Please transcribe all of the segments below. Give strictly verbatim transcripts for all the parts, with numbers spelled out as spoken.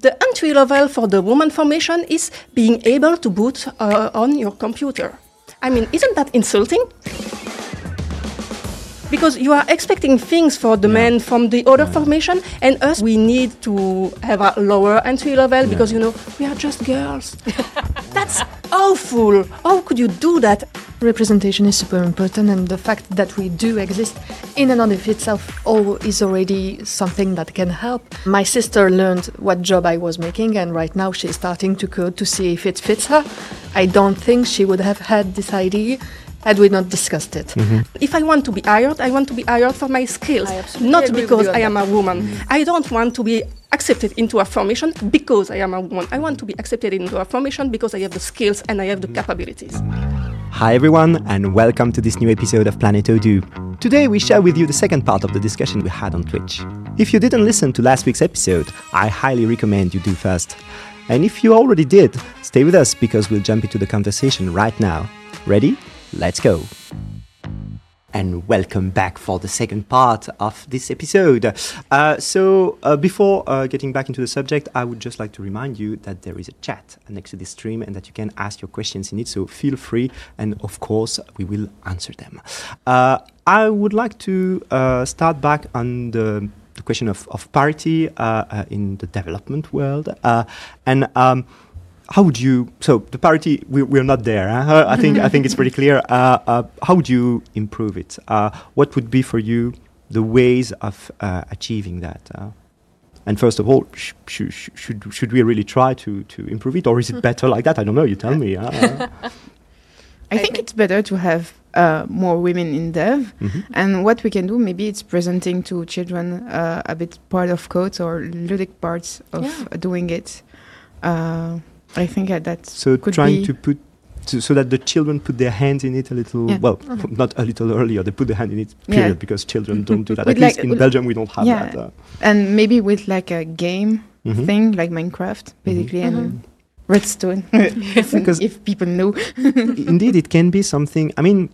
The entry level for the woman formation is being able to boot uh, on your computer. I mean, isn't that insulting? Because you are expecting things for the yeah. men from the other yeah. formation, and us, we need to have a lower entry level yeah. because, you know, we are just girls. That's awful. How could you do that? Representation is super important, and the fact that we do exist in and of itself all is already something that can help. My sister learned what job I was making, and right now she's starting to code to see if it fits her. I don't think she would have had this idea had we not discussed it. Mm-hmm. If I want to be hired, I want to be hired for my skills, not because I am a woman. Mm-hmm. I don't want to be accepted into a formation because I am a woman. I want to be accepted into a formation because I have the skills and I have the capabilities. Hi everyone, and welcome to this new episode of Planet Odoo. Today we share with you the second part of the discussion we had on Twitch. If you didn't listen to last week's episode, I highly recommend you do first. And if you already did, stay with us because we'll jump into the conversation right now. Ready? Let's go. And welcome back for the second part of this episode. Uh, so uh, before uh, getting back into the subject, I would just like to remind you that there is a chat next to this stream and that you can ask your questions in it. So feel free, and of course, we will answer them. Uh, I would like to uh, start back on the, the question of, of parity uh, uh, in the development world. Uh, and um, How would you? So the parity, we, we're not there. Huh? I think I think it's pretty clear. Uh, uh, how would you improve it? Uh, what would be for you the ways of uh, achieving that? Uh, and first of all, sh- sh- sh- should should we really try to to improve it, or is it better like that? I don't know. You tell me. Uh, I think it's better to have uh, more women in dev, mm-hmm. and what we can do, maybe it's presenting to children uh, a bit part of code or ludic parts of yeah. doing it. Uh, I think uh, that's so could trying be to put to, so that the children put their hands in it a little yeah. well mm-hmm. not a little earlier, they put their hand in it period yeah. because children don't do that. At like least in Belgium we don't have yeah. that uh. And maybe with like a game mm-hmm. thing like Minecraft basically mm-hmm. and mm-hmm. Redstone if, if people know. Indeed it can be something. I mean,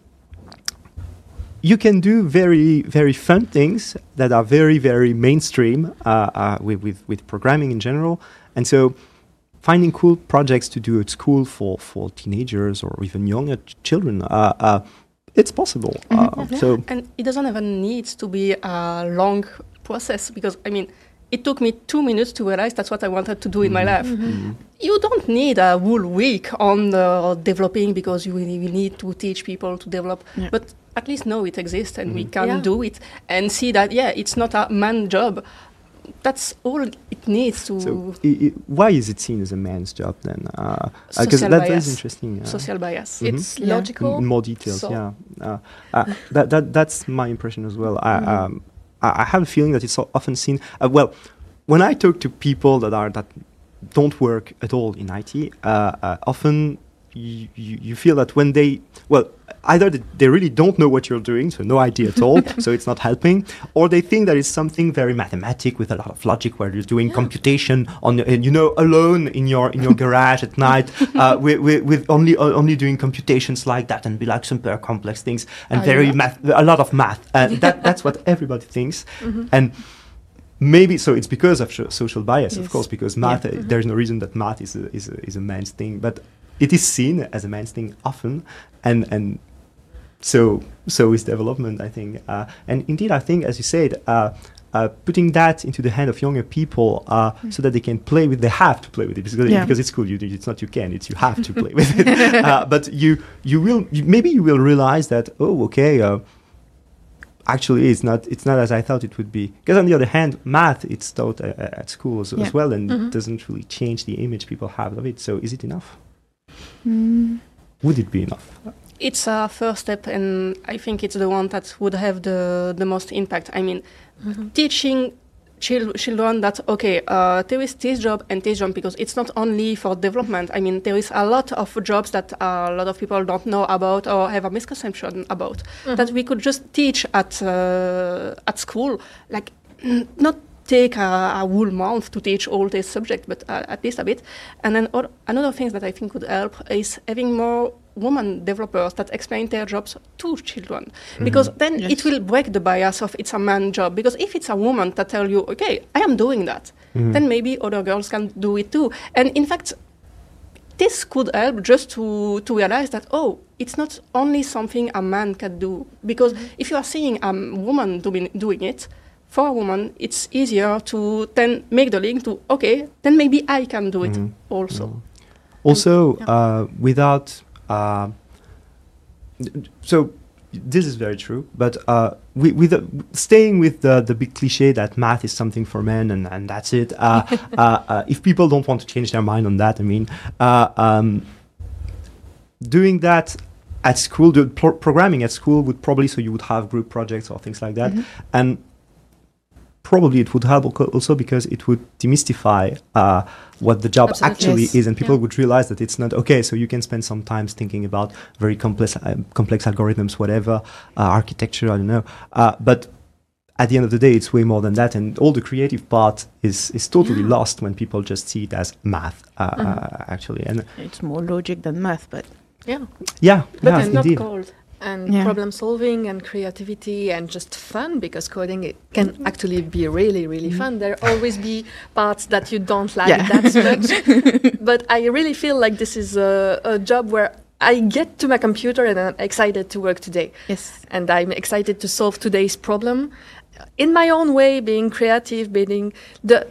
you can do very, very fun things that are very, very mainstream uh, uh, with, with, with programming in general. And so finding cool projects to do at school for, for teenagers or even younger ch- children, uh, uh, it's possible. Mm-hmm. Uh, yeah. so and it doesn't even need to be a long process because, I mean, it took me two minutes to realize that's what I wanted to do mm-hmm. in my life. Mm-hmm. Mm-hmm. You don't need a whole week on uh, developing because you really need to teach people to develop. Yeah. But at least know it exists and mm-hmm. we can yeah. do it and see that, yeah, it's not a man job. That's all it needs to... So I- I why is it seen as a man's job then? Because uh, uh, that, that is interesting. Uh, Social bias. Mm-hmm. It's yeah. logical. In more details, so yeah. Uh, uh, that, that That's my impression as well. I, mm-hmm. um, I have a feeling that it's so often seen... Uh, well, when I talk to people that are that don't work at all in I T, uh, uh, often you, you, you feel that when they... Well, either they really don't know what you're doing, so no idea at all, so it's not helping, or they think that it's something very mathematic with a lot of logic where you're doing yeah. computation on, uh, you know, alone in your in your garage at night, uh, with, with, with only uh, only doing computations like that and be like super complex things and oh, very yeah. math, a lot of math. Uh, that that's what everybody thinks, mm-hmm. and maybe so it's because of sh- social bias, yes. of course, because math. Yeah. Uh, mm-hmm. There's no reason that math is a, is a, is a man's thing, but it is seen as a man's thing often, and and. So, so is development, I think. Uh, and indeed, I think, as you said, uh, uh, putting that into the hand of younger people uh, mm. so that they can play with, they have to play with it because, yeah. because it's cool. You, it's not you can, it's you have to play with it. Uh, but you, you will, you, maybe you will realize that, oh, okay, uh, actually, it's not, it's not as I thought it would be. Because on the other hand, math, it's taught uh, at school as, yeah. as well, and mm-hmm. it doesn't really change the image people have of it. So, is it enough? Mm. Would it be enough? It's a first step, and I think it's the one that would have the, the most impact. I mean, mm-hmm. teaching chil- children that, okay, uh, there is this job and this job, because it's not only for development. I mean, there is a lot of jobs that uh, a lot of people don't know about or have a misconception about, mm-hmm. that we could just teach at uh, at school, like n- not take a, a whole month to teach all this subject, but uh, at least a bit. And then or, another thing that I think would help is having more women developers that explain their jobs to children, mm-hmm. because then yes. it will break the bias of it's a man job. Because if it's a woman that tell you, okay, I am doing that, mm-hmm. then maybe other girls can do it too. And in fact, this could help just to, to realize that, oh, it's not only something a man can do. Because mm-hmm. if you are seeing a woman doing, doing it, for a woman, it's easier to then make the link to, okay, then maybe I can do it mm-hmm. also. Mm-hmm. Also, yeah. uh, without... Uh, so, this is very true, but uh, we, with the, staying with the, the big cliche that math is something for men and, and that's it, uh, uh, uh, if people don't want to change their mind on that, I mean, uh, um, doing that at school, the pro- programming at school would probably, so you would have group projects or things like that, mm-hmm. and probably it would help also because it would demystify uh, what the job Absolutely. actually yes. is, and people yeah. would realize that it's not okay. So you can spend some time thinking about very complex, uh, complex algorithms, whatever, uh, architecture, I don't know. Uh, but at the end of the day, it's way more than that, and all the creative part is is totally yeah. lost when people just see it as math. Uh, mm-hmm. uh, actually, and it's more logic than math, but yeah, yeah, but yeah, it's not indeed. called. And yeah. problem solving and creativity and just fun, because coding it can mm-hmm. actually be really, really mm-hmm. fun. There always be parts that you don't like yeah. that much. But I really feel like this is a, a job where I get to my computer and I'm excited to work today. Yes. And I'm excited to solve today's problem in my own way, being creative, being the...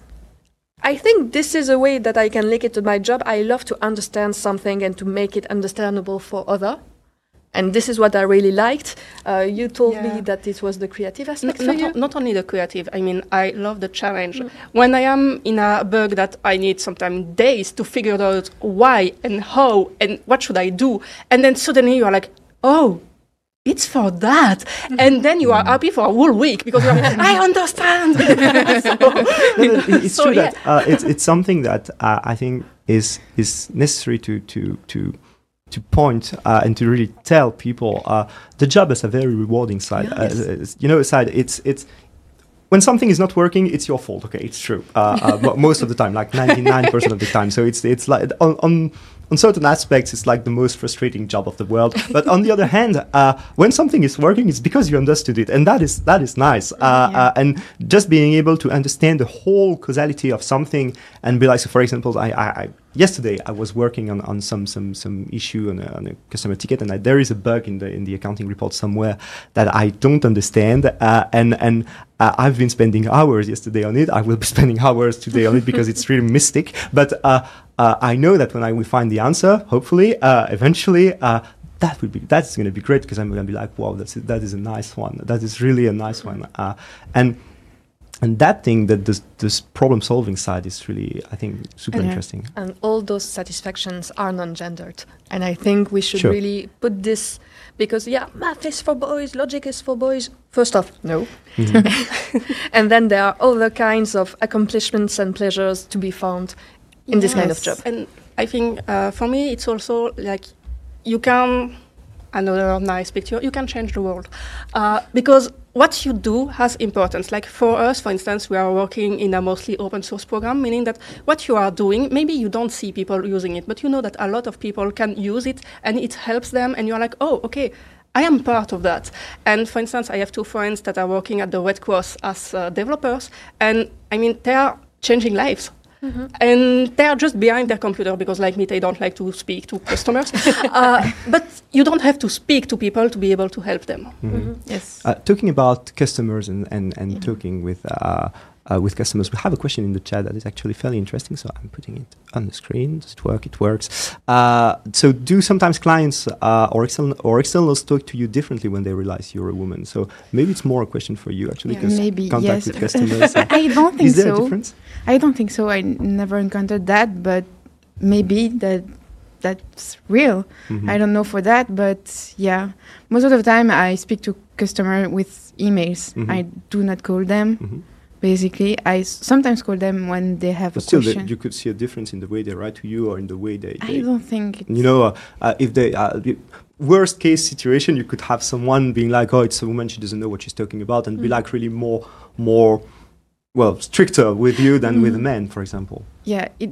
I think this is a way that I can link it to my job. I love to understand something and to make it understandable for others. And this is what I really liked. Uh, you told yeah. me that it was the creative aspect N- for not, you. o- not only the creative. I mean, I love the challenge. Mm. When I am in a bug that I need sometimes days to figure out why and how and what should I do, and then suddenly you are like, oh, it's for that. Mm. And then you are happy for a whole week because you're like, I understand. so, no, no, it's so, true yeah. that uh, it's it's something that uh, I think is is necessary to to to. to point uh, and to really tell people uh, the job has a very rewarding side. Yes. Uh, you know, side it's it's when something is not working, it's your fault. Okay, it's true. Uh, uh, most of the time, like ninety-nine percent of the time. So it's it's like on, on on certain aspects, it's like the most frustrating job of the world. But on the other hand, uh, when something is working, it's because you understood it, and that is that is nice. Uh, yeah. uh, and just being able to understand the whole causality of something and be like, so for example, I. I, I yesterday I was working on, on some some some issue on a, on a customer ticket, and I, there is a bug in the in the accounting report somewhere that I don't understand, uh, and and uh, I've been spending hours yesterday on it. I will be spending hours today on it because it's really mystic. But uh, uh, I know that when I will find the answer, hopefully, uh, eventually. Uh, That would be that's going to be great because I'm going to be like, wow, that's that is a nice one. That is really a nice one, uh, and. And that thing, that this, this problem-solving side is really, I think, super and interesting. And all those satisfactions are non-gendered. And I think we should sure. really put this, because, yeah, math is for boys, logic is for boys. First off, no. Mm-hmm. And then there are other kinds of accomplishments and pleasures to be found in yes. this kind of job. And I think, uh, for me, it's also like, you can, another nice picture, you can change the world. Uh, because what you do has importance. Like for us, for instance, we are working in a mostly open source program, meaning that what you are doing, maybe you don't see people using it, but you know that a lot of people can use it and it helps them, and you're like, oh, okay, I am part of that. And for instance, I have two friends that are working at the Red Cross as uh, developers, and I mean, they are changing lives. Mm-hmm. And they are just behind their computer because, like me, they don't like to speak to customers. uh, but you don't have to speak to people to be able to help them. Mm-hmm. Mm-hmm. Yes. Uh, talking about customers and, and, and yeah. talking with uh, uh, with customers, we have a question in the chat that is actually fairly interesting, so I'm putting it on the screen. Does it work? It works. Uh, so do sometimes clients uh, or, external, or externals talk to you differently when they realize you're a woman? So maybe it's more a question for you, actually, because yeah. maybe, contact yes. with customers. I don't think is there so. a difference? I don't think so. I n- never encountered that, but maybe that that's real. Mm-hmm. I don't know for that, but yeah. Most of the time I speak to customer with emails. Mm-hmm. I do not call them. Mm-hmm. Basically, I s- sometimes call them when they have but a still, question. the, you could see a difference in the way they write to you or in the way they... I they don't think... It's you know, uh, uh, if they... Uh, worst case situation, you could have someone being like, oh, it's a woman, she doesn't know what she's talking about, and mm-hmm. be like really more... more well, stricter with you than mm-hmm. with a man, for example. Yeah, it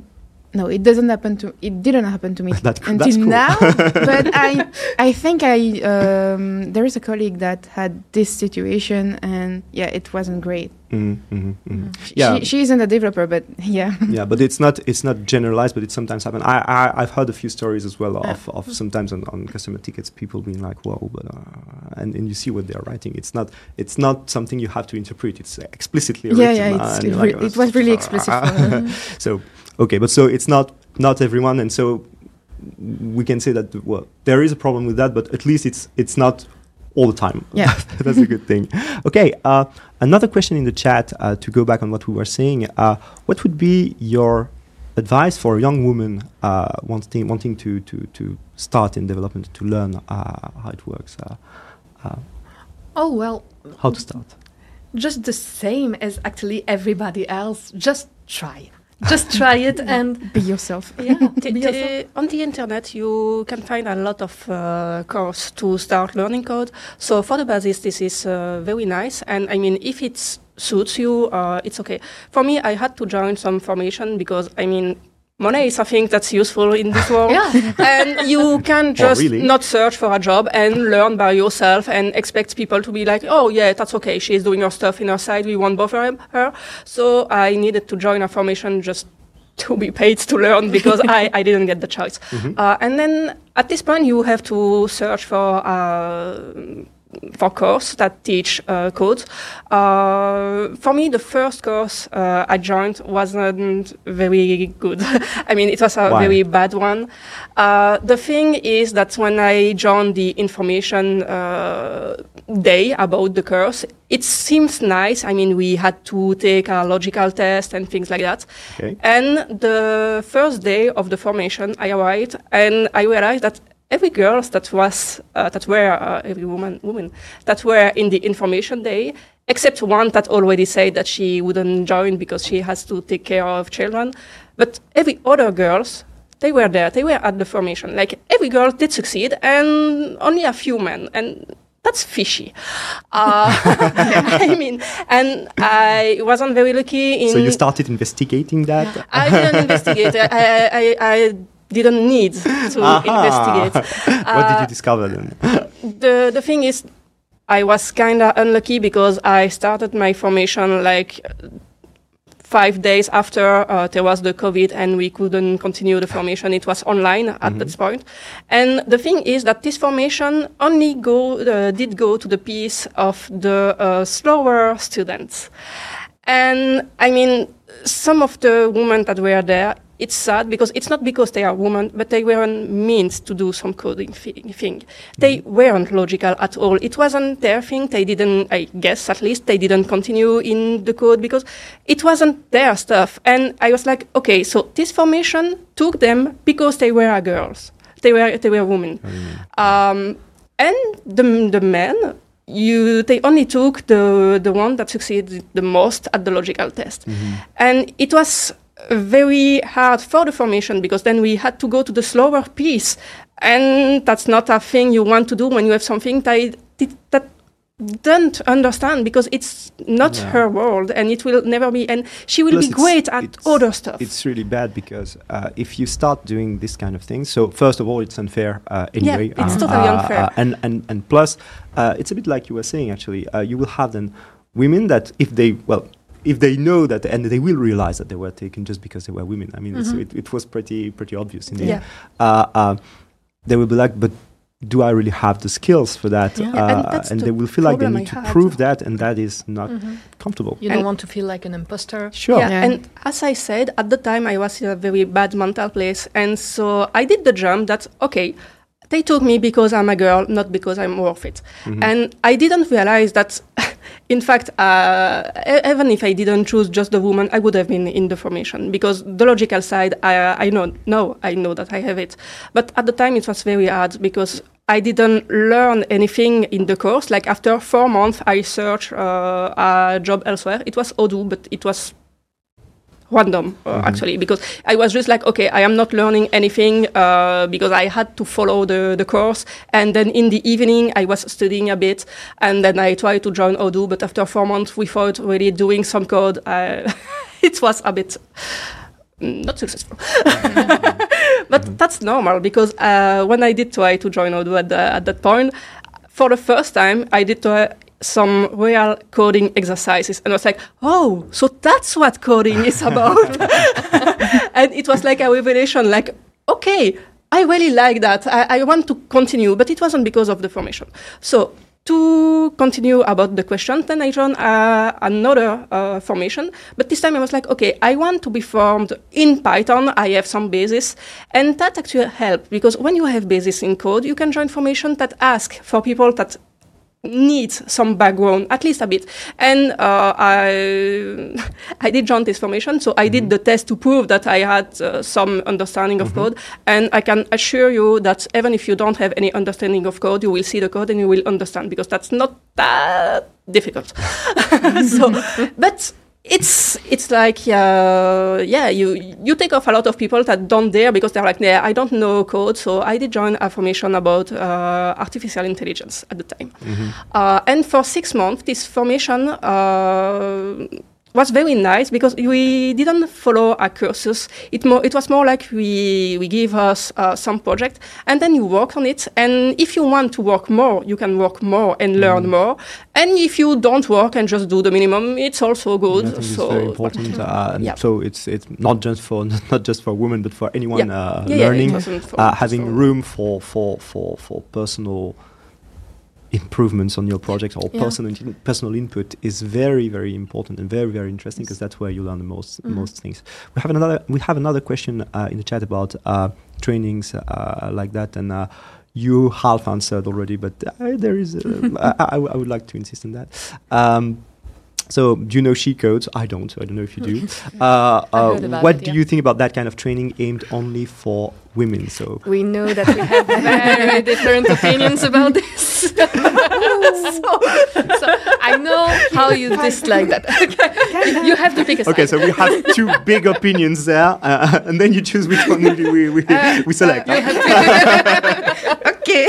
No, it doesn't happen to. It didn't happen to me That, until that's cool. now. But I, I think I. Um, there is a colleague that had this situation, and yeah, it wasn't great. Mm, mm, mm. Yeah, She, she isn't a developer, but yeah. yeah, but it's not it's not generalized, but it sometimes happens. I, I I've heard a few stories as well of, of sometimes on, on customer tickets, people being like, "Whoa," but uh, and, and you see what they're writing. It's not it's not something you have to interpret. It's explicitly Yeah, written. yeah, uh, it's and you're re- like, it was really explicit for her. So okay, but so it's not not everyone, and so we can say that well there is a problem with that, but at least it's it's not all the time. Yeah. That's a good thing. Okay, uh, another question in the chat uh, to go back on what we were saying. Uh, what would be your advice for a young woman uh, wanting wanting to, to, to start in development, to learn uh, how it works? Uh, uh, Oh, well, how to start? just the same as actually everybody else. Just try. Just try it and Be yourself. Yeah, t- Be t- yourself. on the internet you can find a lot of uh, course to start learning code. So for the basis, this is uh, very nice. And I mean, if it suits you, uh, it's okay. For me, I had to join some formation because I mean, money is something that's useful in this world. Yeah. And you can just really? not search for a job and learn by yourself and expect people to be like, oh yeah, that's okay. She's doing her stuff in her side. We won't bother her. So I needed to join a formation just to be paid to learn because I, I didn't get the choice. Mhm. Uh, and then at this point, you have to search for uh, for course that teach uh, code. Uh, for me, the first course uh, I joined wasn't very good. I mean, it was a Why? very bad one. Uh, the thing is that when I joined the information uh, day about the course, it seems nice. I mean, we had to take a logical test and things like that. Okay. And the first day of the formation, I arrived and I realized that every girl that was uh, that were uh, every woman woman that were in the information day, except one that already said that she wouldn't join because she has to take care of children, but every other girls, they were there. They were at the formation. Like every girl did succeed, and only a few men. And that's fishy. Uh, I mean, and I wasn't very lucky. In So you started investigating that? I didn't investigate. I, I, I didn't need to Aha. investigate. What did Uh, you discover then? the the thing is, I was kind of unlucky because I started my formation like five days after uh, there was the COVID and we couldn't continue the formation. It was online at Mhm. that point. And the thing is that this formation only go uh, did go to the piece of the uh, slower students. And I mean, some of the women that were there, it's sad because it's not because they are women, but they weren't meant to do some coding thi- thing. They weren't logical at all. It wasn't their thing. They didn't, I guess at least, they didn't continue in the code because it wasn't their stuff. And I was like, okay, so this formation took them because they were girls. They were, they were women. Um, and the, the men, you, they only took the, the one that succeeded the most at the logical test. And it was very hard for the formation because then we had to go to the slower piece, and that's not a thing you want to do when you have something that that don't understand because it's not Yeah. her world and it will never be, and she will Plus be it's- great at it's- other stuff. It's really bad because uh, if you start doing this kind of thing, so first of all, it's unfair uh, anyway. Yeah, it's uh, totally uh, unfair. uh, and, and, and plus, uh, it's a bit like you were saying, actually. Uh, you will have then women that if they, well, if they know that, and they will realize that they were taken just because they were women. I mean, it's, Mhm. it, it was pretty pretty obvious in the Yeah. end. Uh, uh, they will be like, but do I really have the skills for that? Yeah. Yeah, and Uh, that's and the they will feel like they problem need I to had. prove that, and that is not Mhm. comfortable. you And- don't want to feel like an imposter. Sure. Yeah, Yeah. and as I said, at the time I was in a very bad mental place, and so I did the jump that, okay, they took me because I'm a girl, not because I'm worth it. Mhm. And I didn't realize that, in fact, uh, e- even if I didn't choose just the woman, I would have been in the formation because the logical side, I, I know, no, I know that I have it. But at the time it was very hard because I didn't learn anything in the course. Like after four months, I searched uh, a job elsewhere. It was Odoo, but it was random uh, Mhm. actually because I was just like, okay, I am not learning anything uh, because I had to follow the, the course, and then in the evening I was studying a bit, and then I tried to join Odoo, but after four months without really doing some code, I it was a bit not successful. But mm-hmm. that's normal because uh, when I did try to join Odoo at, the, at that point, for the first time, I did try some real coding exercises. And I was like, oh, so that's what coding is about. And it was like a revelation, like, okay, I really like that. I, I want to continue, but it wasn't because of the formation. So to continue about the question, then I joined uh, another uh, formation. But this time I was like, okay, I want to be formed in Python. I have some basis. And that actually helped because when you have basis in code, you can join formation that ask for people that needs some background, at least a bit. And uh, I I did join this formation, so I mm-hmm. did the test to prove that I had uh, some understanding of mm-hmm. code. And I can assure you that even if you don't have any understanding of code, you will see the code and you will understand, because that's not that difficult. So, but it's it's like uh, yeah, you you take off a lot of people that don't dare because they're like, yeah, I don't know code. So I did join a formation about uh, artificial intelligence at the time, mm-hmm. uh, and for six months this formation uh, was very nice because we didn't follow a cursus. It more it was more like we we give us uh, some project and then you work on it. And if you want to work more, you can work more and learn mm. more. And if you don't work and just do the minimum, it's also good. I think so it's very important. Uh, and yeah. So it's it's not just for not just for women, but for anyone yeah. uh, yeah, learning, yeah, uh, having so. room for for for for personal improvements on your project or yeah. personal in- personal input is very very important and very very interesting, because that's where you learn the most mm-hmm. most things. We have another we have another question uh, in the chat about uh, trainings uh, like that, and uh, you half answered already, but uh, there is uh, I, I, I would like to insist on that. Um, So, do you know She Codes? I don't. I don't know if you do. Uh, uh, what it, do yeah. you think about that kind of training aimed only for women? So we know that we have very different opinions about this. so, so I know how you dislike that. Okay. You have to pick a side. Okay, so we have two big opinions there, uh, and then you choose which one we we, we, uh, we select. Uh, we okay.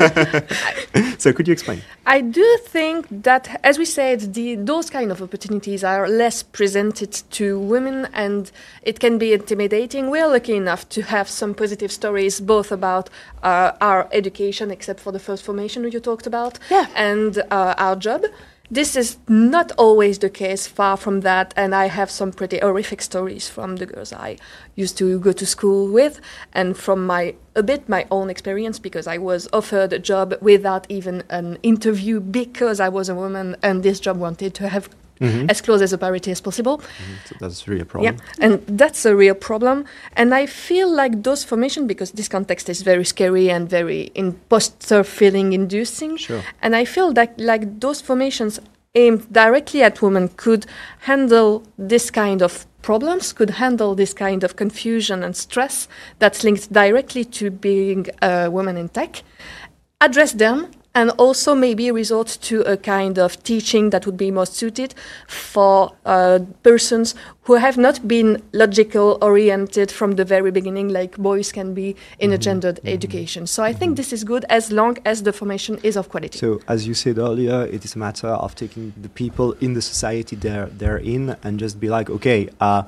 So, could you explain? I do think that, as we said, the, those kind of opportunities are less presented to women, and it can be intimidating. We are lucky enough to have some positive stories, both about uh, our education, except for the first formation you talked about, yeah. and uh, our job. This is not always the case, far from that, and I have some pretty horrific stories from the girls I used to go to school with, and from my a bit my own experience, because I was offered a job without even an interview because I was a woman, and this job wanted to have mm-hmm. as close as a parity as possible. Mm-hmm. So that's really a problem. Yeah, and that's a real problem. And I feel like those formations, because this context is very scary and very imposter feeling inducing, sure. and I feel that like those formations aimed directly at women could handle this kind of problems, could handle this kind of confusion and stress that's linked directly to being a woman in tech, address them, and also maybe resort to a kind of teaching that would be most suited for uh, persons who have not been logical oriented from the very beginning, like boys can be in mm-hmm. a gendered mm-hmm. education. So I mm-hmm. think this is good as long as the formation is of quality. So as you said earlier, it is a matter of taking the people in the society they're, they're in and just be like, okay, uh,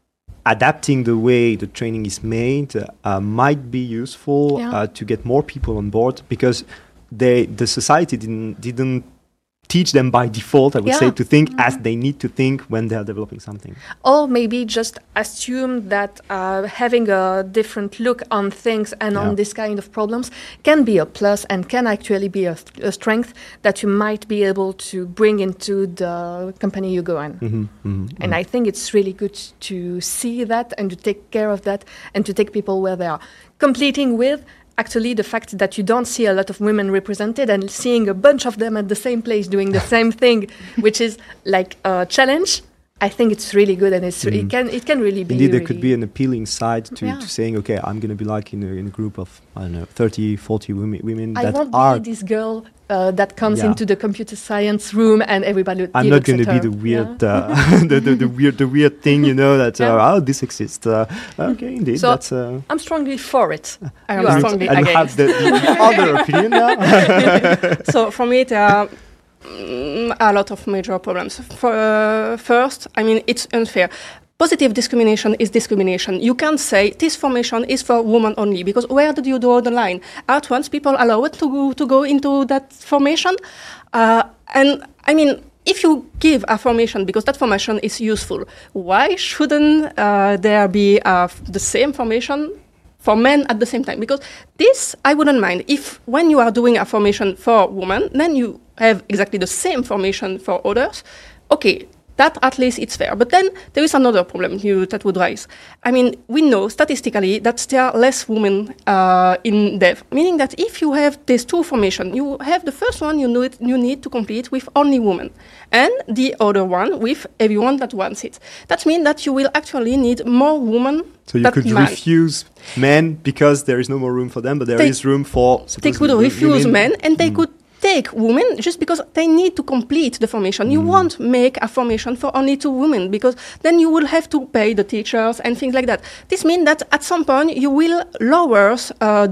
adapting the way the training is made uh, might be useful yeah. uh, to get more people on board, because They, the society didn't didn't teach them by default, I would yeah. say, to think mm-hmm. as they need to think when they are developing something. Or maybe just assume that uh, having a different look on things and yeah. on this kind of problems can be a plus and can actually be a, a strength that you might be able to bring into the company you go in. Mm-hmm, mm-hmm, and mm-hmm. I think it's really good to see that and to take care of that and to take people where they are. Completing with actually the fact that you don't see a lot of women represented, and seeing a bunch of them at the same place doing the same thing, which is like a challenge, I think it's really good, and it's mm. it can it can really be. Indeed, there really could be an appealing side to, yeah. to saying, okay, I'm going to be like in a, in a group of, I don't know, thirty, forty women, women I that won't are... be this girl uh, that comes yeah. into the computer science room and everybody I'm not going to be the weird, yeah. uh, the, the, the weird, the weird thing, you know, that yeah. uh, oh, this exists. Uh, okay, indeed, so that's. Uh, I'm strongly for it. I am strongly and against. you have the, the other opinion now. So for me, there are mm, a lot of major problems. For, uh, first, I mean, it's unfair. positive discrimination is discrimination. You can't say this formation is for women only, because where did you draw the line? At once, people allow it to go, to go into that formation. Uh, and I mean, if you give a formation because that formation is useful, why shouldn't uh, there be uh, the same formation for men at the same time? Because this, I wouldn't mind. If when you are doing a formation for women, then you have exactly the same formation for others, okay, that at least it's fair. But then there is another problem you, that would rise. I mean, we know statistically that there are less women uh, in dev, meaning that if you have these two formations, you have the first one you need, you need to complete with only women, and the other one with everyone that wants it. That means that you will actually need more women. So you could man. refuse men because there is no more room for them, but there they, is room for... They could refuse women, men, and they mm. could take women just because they need to complete the formation. You Mm. won't make a formation for only two women, because then you will have to pay the teachers and things like that. This means that at some point you will lower uh,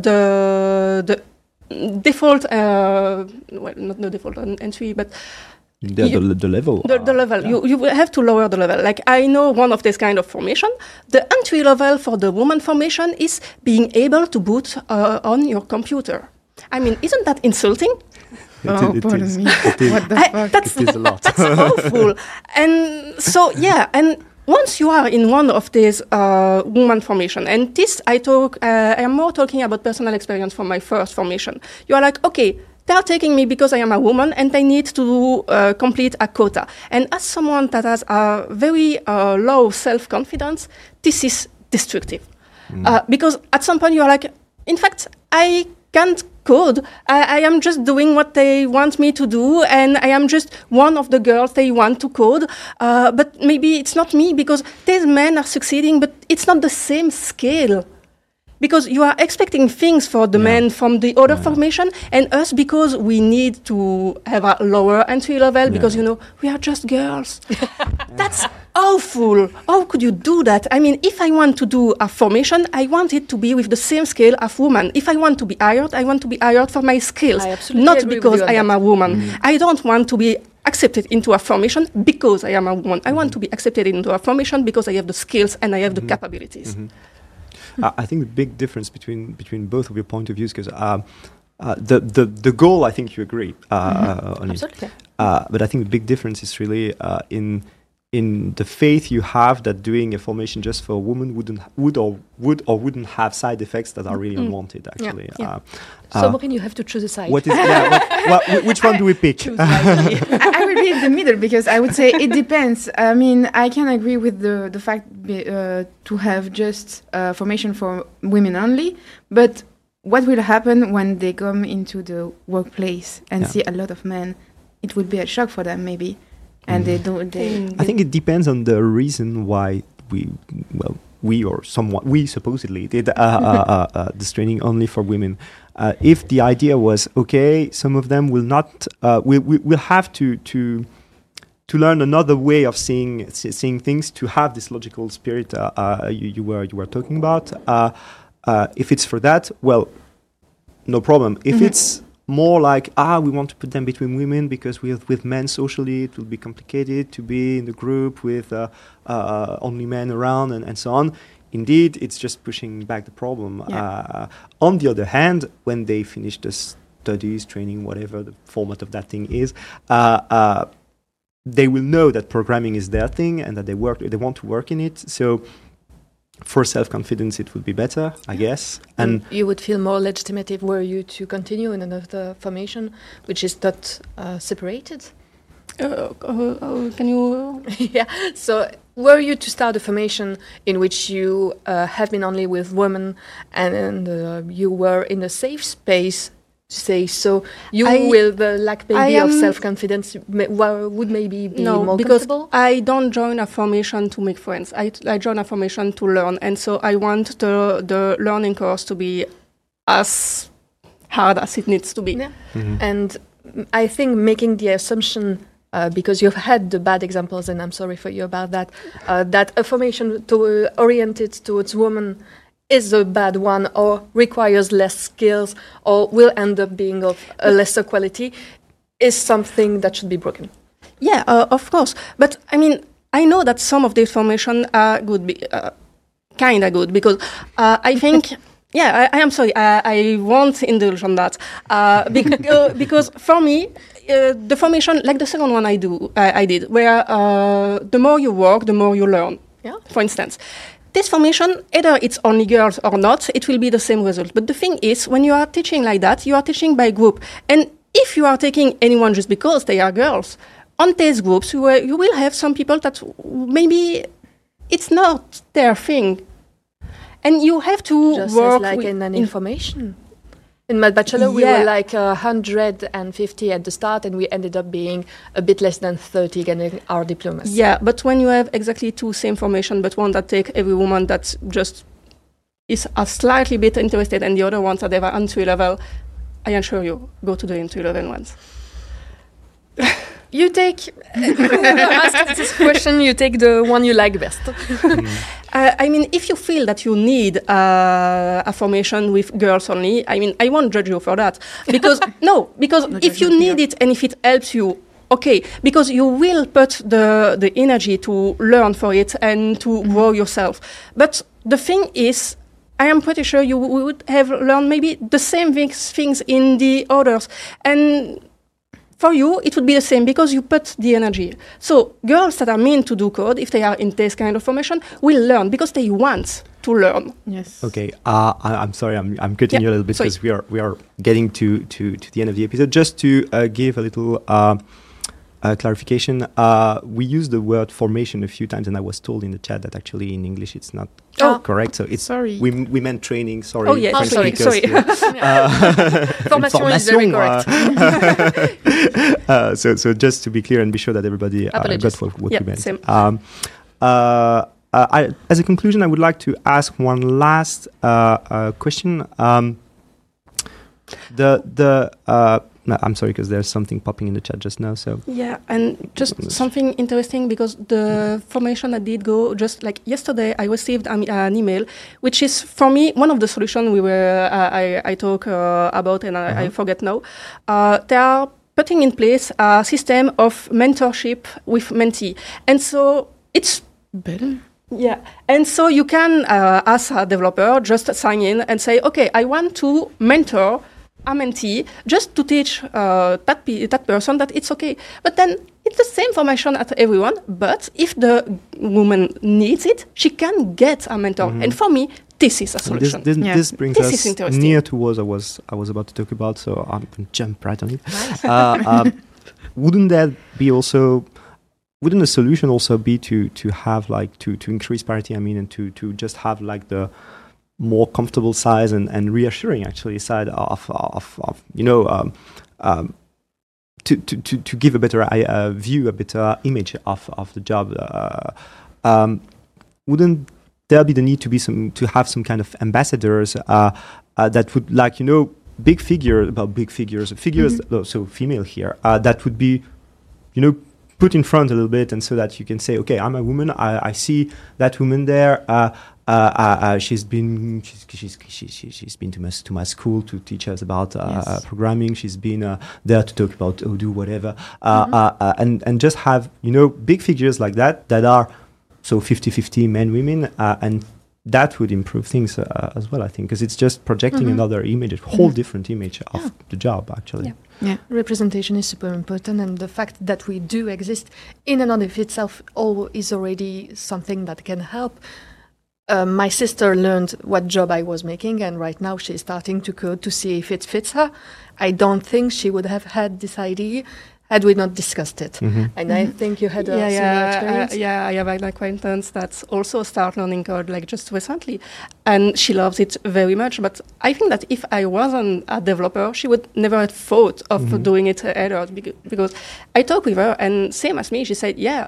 the the default, uh, well, not the default entry, but the, you, the, the level. The, the uh, level. Yeah. You, you will have to lower the level. Like, I know one of this kind of formation. The entry level for the woman formation is being able to boot uh, on your computer. I mean, isn't that insulting? It, oh, it pardon is. me. It is. What the I, fuck? that's, It is a lot. That's awful. And so, yeah, and once you are in one of these uh, woman formation, and this I talk, uh, I am more talking about personal experience from my first formation. You are like, okay, they are taking me because I am a woman, and they need to uh, complete a quota. And as someone that has a very uh, low self-confidence, this is destructive. Mm. Uh, because at some point you are like, in fact, I can't code. I, I am just doing what they want me to do, and I am just one of the girls they want to code. Uh, but maybe it's not me, because these men are succeeding, but it's not the same scale. Because you are expecting things for the yeah. men from the other yeah. formation, and us because we need to have a lower entry level, yeah. because, you know, we are just girls. That's awful. How could you do that? I mean, if I want to do a formation, I want it to be with the same scale of woman. If I want to be hired, I want to be hired for my skills, not because I am that. a woman. Mm. I don't want to be accepted into a formation because I am a woman. I mm-hmm. want to be accepted into a formation because I have the skills and I have mm-hmm. the capabilities. Mm-hmm. Uh, I think the big difference between between both of your point of views, because um, uh, the, the the goal, I think you agree uh, mm-hmm. uh, on Absolutely. it. Uh, but I think the big difference is really uh, in in the faith you have that doing a formation just for a woman wouldn't would or would or wouldn't have side effects that are really mm. unwanted. Actually, yeah, yeah. Uh, so uh, Maureen, you have to choose a side. What is yeah? What, what, which one do we pick? I, I would be in the middle, because I would say it depends. I mean, I can agree with the the fact be, uh, to have just uh, formation for women only, but what will happen when they come into the workplace and yeah. see a lot of men? It would be a shock for them, maybe. And mm. they don't. They, I think it depends on the reason why we, well, we or someone we supposedly did uh, uh, uh, uh, this training only for women. Uh, if the idea was okay, some of them will not. Uh, we we will have to to to learn another way of seeing seeing things, to have this logical spirit uh, uh, you, you were you were talking about. Uh, uh, if it's for that, well, no problem. If mm-hmm. it's more like, ah, we want to put them between women because with with men socially it will be complicated to be in the group with uh, uh, only men around and, and so on. Indeed, it's just pushing back the problem. Yeah. Uh, on the other hand, when they finish the studies, training, whatever the format of that thing is, uh, uh, they will know that programming is their thing and that they work, they want to work in it. So for self-confidence, it would be better, I guess. And you would feel more legitimate if were you to continue in another formation, which is not uh, separated. Uh, uh, uh, can you? yeah. So, were you to start a formation in which you uh, have been only with women, and, and uh, you were in a safe space, to say so, you I, with the lack maybe of self-confidence may, well, would maybe be no, more because comfortable? I don't join a formation to make friends. I, I join a formation to learn, and so I want the the learning course to be as hard as it needs to be. Yeah. Mm-hmm. And I think making the assumption, Uh, because you've had the bad examples, and I'm sorry for you about that, uh, that a formation to, uh, oriented towards women is a bad one, or requires less skills, or will end up being of a lesser quality, is something that should be broken. Yeah, uh, of course. But, I mean, I know that some of the information are good, be, uh, kind of good, because uh, I think, yeah, I, I am sorry, I, I won't indulge on that. Uh, because, because for me, uh, the formation, like the second one I do, I, I did, where uh, the more you work, the more you learn. Yeah. For instance, this formation, either it's only girls or not, it will be the same result. But the thing is, when you are teaching like that, you are teaching by group. And if you are taking anyone just because they are girls, on these groups, you, uh, you will have some people that maybe it's not their thing. And you have to just work as like with in an information. In my bachelor, yeah. we were like uh, one hundred fifty at the start, and we ended up being a bit less than thirty getting our diplomas. Yeah, but when you have exactly two same formation, but one that take every woman that just is a slightly bit interested, and the other ones that have an entry level, I assure you, go to the entry level ones. You take, ask this question, you take the one you like best. mm. uh, I mean, if you feel that you need uh, a formation with girls only, I mean, I won't judge you for that. Because, no, because no if you need here. it and if it helps you, okay, because you will put the, the energy to learn for it and to mm-hmm. grow yourself. But the thing is, I am pretty sure you w- would have learned maybe the same things, things in the others. And for you, it would be the same because you put the energy. So girls that are meant to do code, if they are in this kind of formation, will learn because they want to learn. Yes. Okay. Uh, I, I'm sorry. I'm I'm cutting yeah. you a little bit sorry. because we are we are getting to to, to the end of the episode. Just to uh, give a little uh, uh, clarification, uh, we used the word formation a few times, and I was told in the chat that actually in English it's not oh. correct. So it's sorry. We we meant training. Sorry. Oh yes. Oh, sorry. Sorry. uh, formation is very correct. uh, so so just to be clear and be sure that everybody uh, got what, what yep, we meant. Same. Um, uh, uh, I, as a conclusion, I would like to ask one last uh, uh, question. Um, the the uh, no, I'm sorry because there's something popping in the chat just now. So yeah, and just something interesting because the formation I did go just like yesterday. I received um, an email, which is for me one of the solutions we were uh, I I talk uh, about and uh-huh. I, I forget now. Uh, they are putting in place a system of mentorship with mentee, and so it's better. Yeah, and so you can, uh, as a developer, just sign in and say, okay, I want to mentor a mentee just to teach uh, that pe- that person that it's okay. But then it's the same formation at everyone, but if the woman needs it, she can get a mentor. Mm-hmm. And for me, this is a solution. This, this, yeah. this brings this us near to what I was, I was about to talk about, so I'm going to jump right on it. Nice. uh, um, wouldn't that be also... Wouldn't the solution also be to to have like to to increase parity? I mean, and to to just have like the more comfortable size and, and reassuring actually side of of, of you know um, um, to, to to to give a better uh, view, a better image of of the job. Uh, um, wouldn't there be the need to be some to have some kind of ambassadors uh, uh, that would like you know big figure about big figures figures mm-hmm. so female here uh, that would be you know. put in front a little bit, and so that you can say, okay, I'm a woman. I, I see that woman there. Uh, uh, uh, uh, she's been she's she's she, she, she's been to my to my school to teach us about uh, yes. uh, programming. She's been uh, there to talk about Odoo, whatever, uh, mm-hmm. uh, uh, and and just have you know big figures like that that are so fifty-fifty men women, uh, and that would improve things uh, as well. I think because it's just projecting mm-hmm. another image, a whole mm-hmm. different image of yeah. the job actually. Yeah. Yeah, representation is super important, and the fact that we do exist in and of itself all is already something that can help. Uh, my sister learned what job I was making, and right now she's starting to code to see if it fits her. I don't think she would have had this idea had we not discussed it. Mm-hmm. And mm-hmm. I think you had a yeah, similar yeah, experience. Uh, yeah, I have an acquaintance that's also started learning code like just recently, and she loves it very much. But I think that if I wasn't a developer, she would never have thought of mm-hmm. doing it either. Because I talked with her, and same as me, she said, yeah,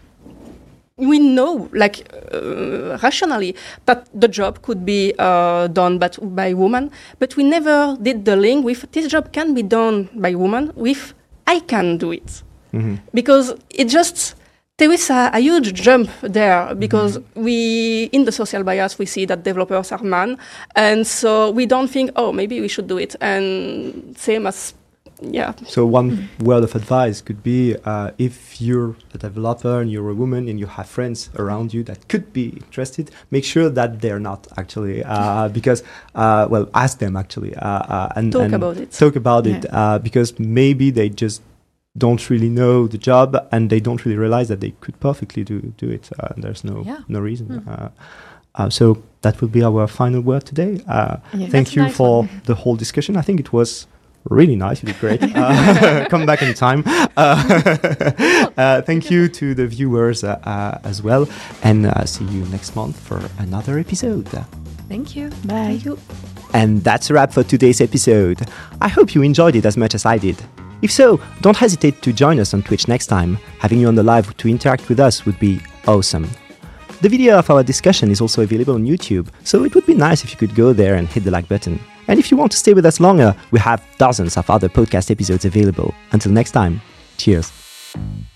we know, like, uh, rationally, that the job could be uh, done but by women, but we never did the link with this job can be done by women with I can do it. Mm-hmm. Because it just, there is a, a huge jump there because mm-hmm. we, in the social bias, we see that developers are men. And so we don't think, oh, maybe we should do it. And same as yeah. So one word of advice could be, uh, if you're a developer and you're a woman and you have friends around you that could be interested, make sure that they're not actually, uh, because, uh, well, ask them actually. Uh, uh, and Talk and about it. Talk about Yeah. it, uh, because maybe they just don't really know the job and they don't really realize that they could perfectly do, do it. Uh, there's no, Yeah. no reason. Mm. Uh, uh, so that will be our final word today. Uh, Yeah. thank That's a you nice for one. the whole discussion. I think it was really nice. You did great. Uh, come back anytime. Uh, uh, thank you to the viewers uh, uh, as well. And uh, see you next month for another episode. Thank you. Bye. Thank you. And that's a wrap for today's episode. I hope you enjoyed it as much as I did. If so, don't hesitate to join us on Twitch next time. Having you on the live to interact with us would be awesome. The video of our discussion is also available on YouTube, so it would be nice if you could go there and hit the like button. And if you want to stay with us longer, we have dozens of other podcast episodes available. Until next time, cheers.